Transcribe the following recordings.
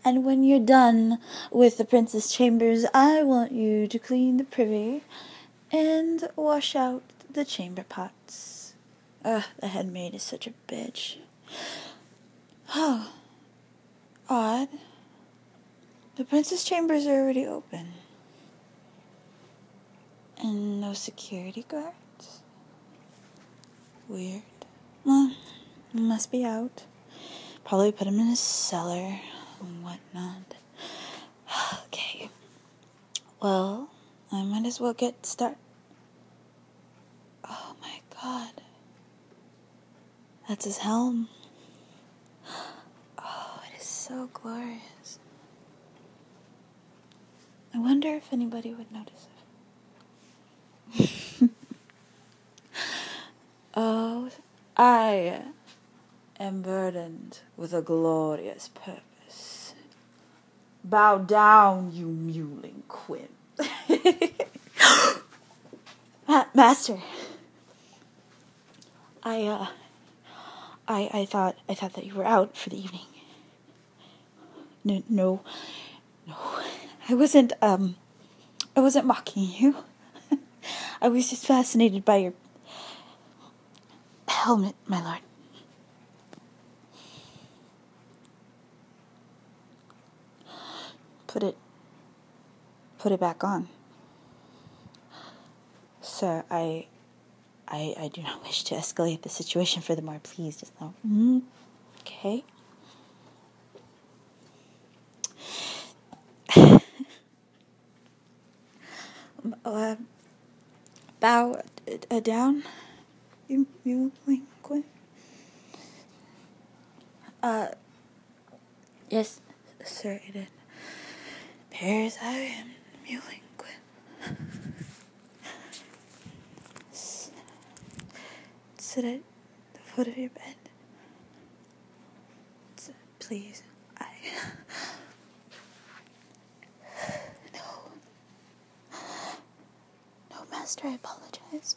And when you're done with the princess chambers, I want you to clean the privy and wash out the chamber pots. Ugh, the head maid is such a bitch. Oh, odd. The princess chambers are already open. And no security guards? Weird. Well, he must be out. Probably put him in his cellar and whatnot. Okay. Well, I might as well get started. Oh my god. That's his helm. Oh, it is so glorious. I wonder if anybody would notice it. Oh, I am burdened with a glorious purpose. Bow down, you mewling quimp. Master. I thought that you were out for the evening. No. I wasn't mocking you. I was just fascinated by your helmet, my lord. Put it back on. Sir, I do not wish to escalate the situation furthermore. Please, just now. Okay. Bow down, you queen. Yes, sir, it is. Bears I am, mewling queen. Sit at the foot of your bed. Please, No, master, I apologize.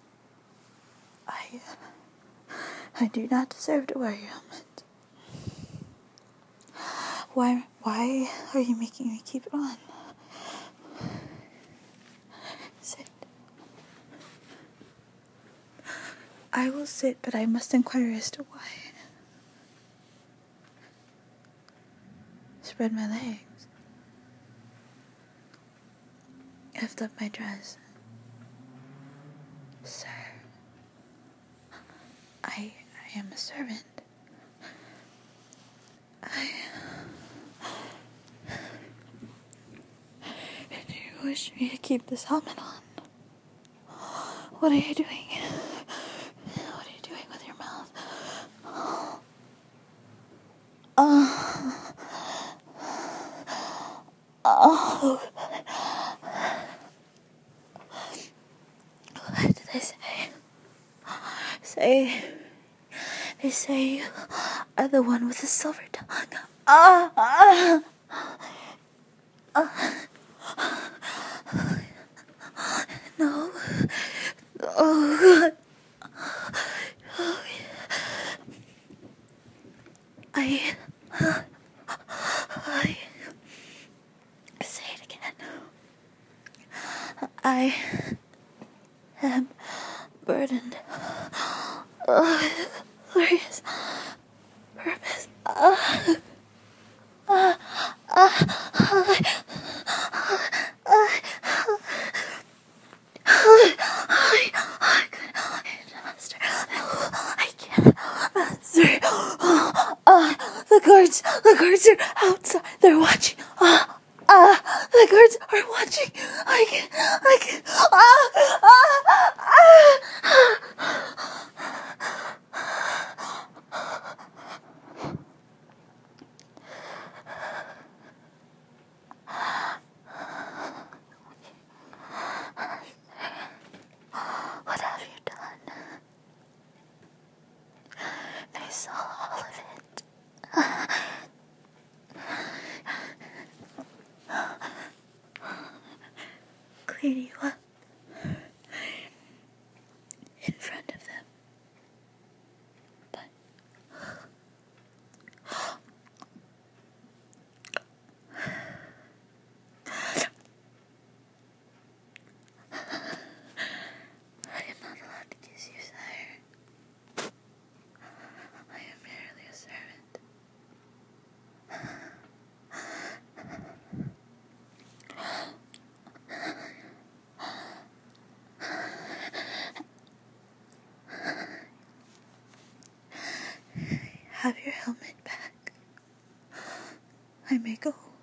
I do not deserve to wear your helmet. Why are you making me keep it on? Sit. I will sit, but I must inquire as to why. Spread my legs. Lift up my dress. Sir, I am a servant. Do you wish me to keep this helmet on? What are you doing? What are you doing with your mouth? What did they say? They say you are the one with the silver tongue. No. Oh, God. I say it again. I am burdened. Glorious purpose. Master, no, I can't. Master, the guards are outside. They're watching. The guards are watching. I can't. What have you done? They saw all of it. Clean you up in front of them. But have your helmet back, I may go.